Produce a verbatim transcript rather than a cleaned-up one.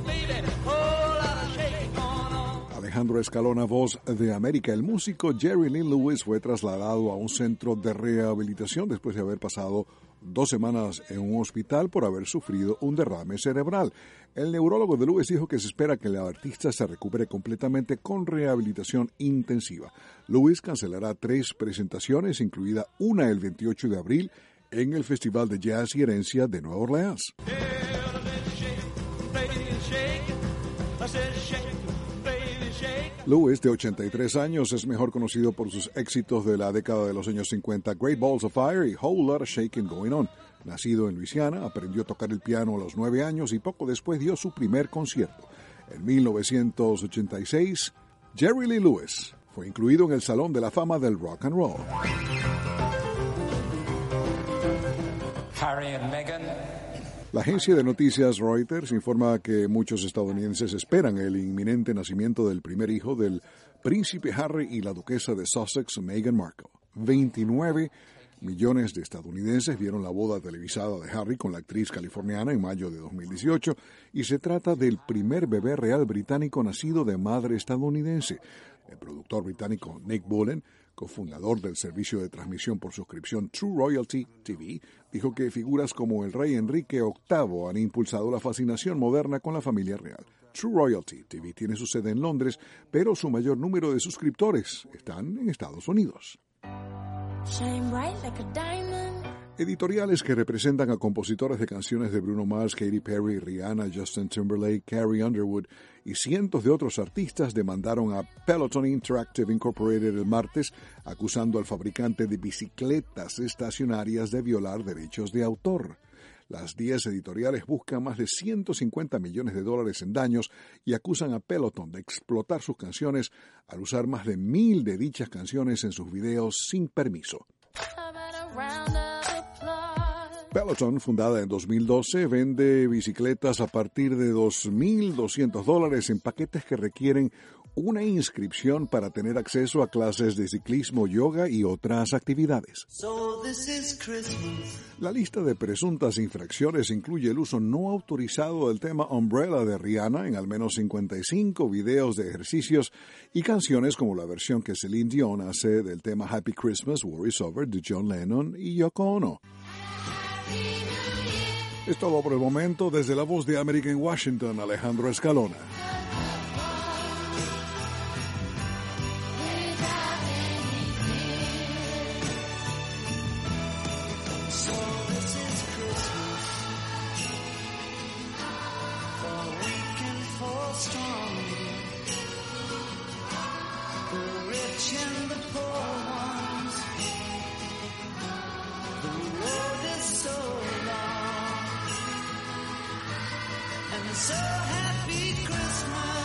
Alejandro Escalona, voz de América. El músico Jerry Lee Lewis fue trasladado a un centro de rehabilitación después de haber pasado dos semanas en un hospital por haber sufrido un derrame cerebral. El neurólogo de Lewis dijo que se espera que el artista se recupere completamente con rehabilitación intensiva. Lewis cancelará tres presentaciones, incluida una el veintiocho de abril en el Festival de Jazz y Herencia de Nueva Orleans. Lewis, de ochenta y tres años, es mejor conocido por sus éxitos de la década de los años cincuenta, Great Balls of Fire y Whole Lotta Shakin' Going On. Nacido en Luisiana, aprendió a tocar el piano a los nueve años y poco después dio su primer concierto. En mil novecientos ochenta y seis, Jerry Lee Lewis fue incluido en el Salón de la Fama del Rock and Roll. Harry and Meghan. La agencia de noticias Reuters informa que muchos estadounidenses esperan el inminente nacimiento del primer hijo del príncipe Harry y la duquesa de Sussex, Meghan Markle. veintinueve millones de estadounidenses vieron la boda televisada de Harry con la actriz californiana en mayo de dos mil dieciocho y se trata del primer bebé real británico nacido de madre estadounidense. El productor británico Nick Bullen, cofundador del servicio de transmisión por suscripción True Royalty T V, dijo que figuras como el rey Enrique octavo han impulsado la fascinación moderna con la familia real. True Royalty T V tiene su sede en Londres, pero su mayor número de suscriptores están en Estados Unidos. Editoriales que representan a compositores de canciones de Bruno Mars, Katy Perry, Rihanna, Justin Timberlake, Carrie Underwood y cientos de otros artistas demandaron a Peloton Interactive Incorporated el martes, acusando al fabricante de bicicletas estacionarias de violar derechos de autor. Las diez editoriales buscan más de ciento cincuenta millones de dólares en daños y acusan a Peloton de explotar sus canciones al usar más de mil de dichas canciones en sus videos sin permiso. Peloton, fundada en dos mil doce, vende bicicletas a partir de dos mil doscientos dólares en paquetes que requieren una inscripción para tener acceso a clases de ciclismo, yoga y otras actividades. So this is Christmas. La lista de presuntas infracciones incluye el uso no autorizado del tema Umbrella de Rihanna en al menos cincuenta y cinco videos de ejercicios y canciones como la versión que Celine Dion hace del tema Happy Christmas, War Is Over de John Lennon y Yoko Ono. Es todo por el momento. Desde la Voz de América en Washington, Alejandro Escalona. So happy Christmas.